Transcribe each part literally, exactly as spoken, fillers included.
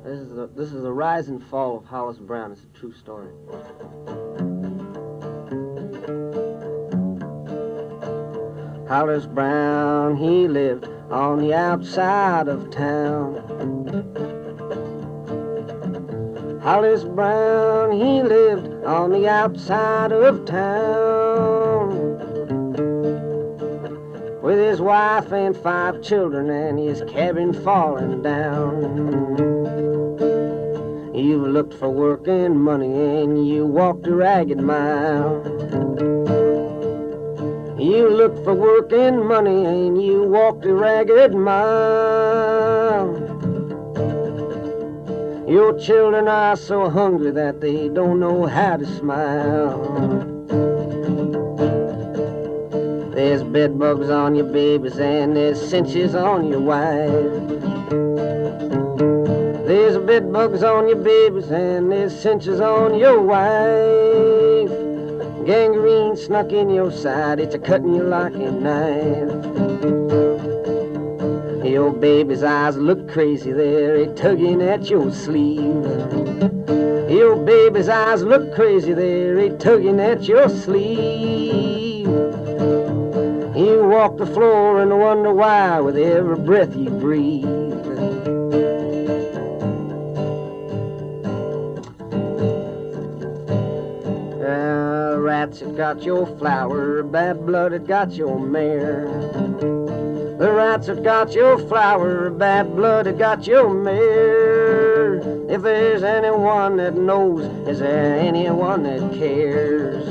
This is the this is the rise and fall of Hollis Brown. It's a true story. Hollis Brown, he lived on the outside of town. Hollis Brown, he lived on the outside of town, with his wife and five children and his cabin falling down. You looked for work and money and you walked a ragged mile. You looked for work and money and you walked a ragged mile. Your children are so hungry that they don't know how to smile. There's bed bugs on your babies and there's cinches on your wife. There's bed bugs on your babies and there's cinches on your wife. Gangrene snuck in your side, it's a cutting you like a knife. Your baby's eyes look crazy, they're a tugging at your sleeve. Your baby's eyes look crazy, they're a tugging at your sleeve. You walk the floor and wonder why with every breath you breathe. Uh, rats had got your flour, bad blood had got your mare. The rats have got your flour, bad blood have got your mare. If there's anyone that knows, is there anyone that cares?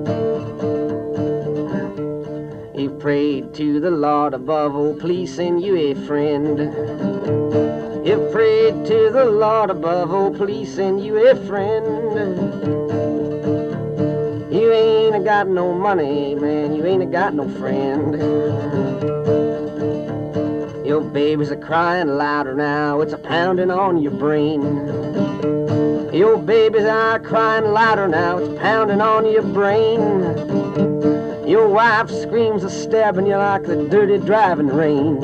You prayed to the Lord above, oh please send you a friend. You prayed to the Lord above, oh please send you a friend. You ain't got no money, man, you ain't got no friend. Your babies are crying louder now, it's a pounding on your brain. Your babies are crying louder now, it's pounding on your brain. Your wife screams a stabbing you like the dirty driving rain.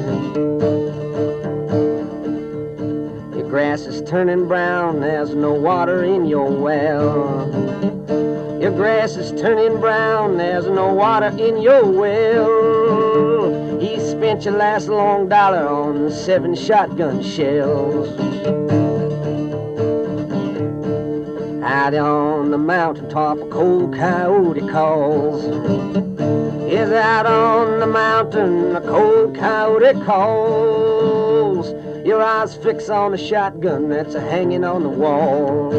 Your grass is turning brown, there's no water in your well. Your grass is turning brown, there's no water in your well. He spent your last long dollar on seven shotgun shells. Out on the mountaintop, a cold coyote calls. Is out on the mountain, a cold coyote calls. Your eyes fix on a shotgun that's a hanging on the wall.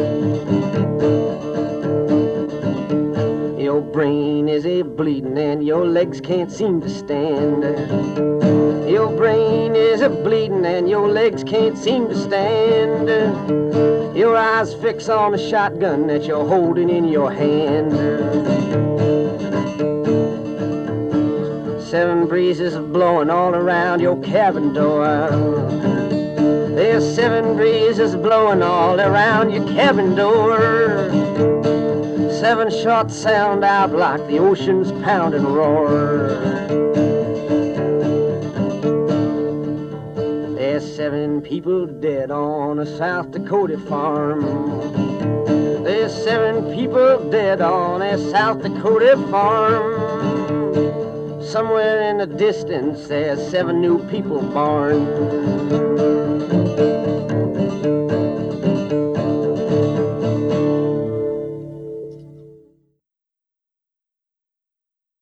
Your brain is a bleeding and your legs can't seem to stand. Your brain is a bleeding and your legs can't seem to stand. Your eyes fix on a shotgun that you're holding in your hand. Seven breezes are blowing all around your cabin door. There's seven breezes blowing all around your cabin door. Seven shots sound out like the ocean's pounding roar. There's seven people dead on a South Dakota farm. There's seven people dead on a South Dakota farm. Somewhere in the distance there's seven new people born.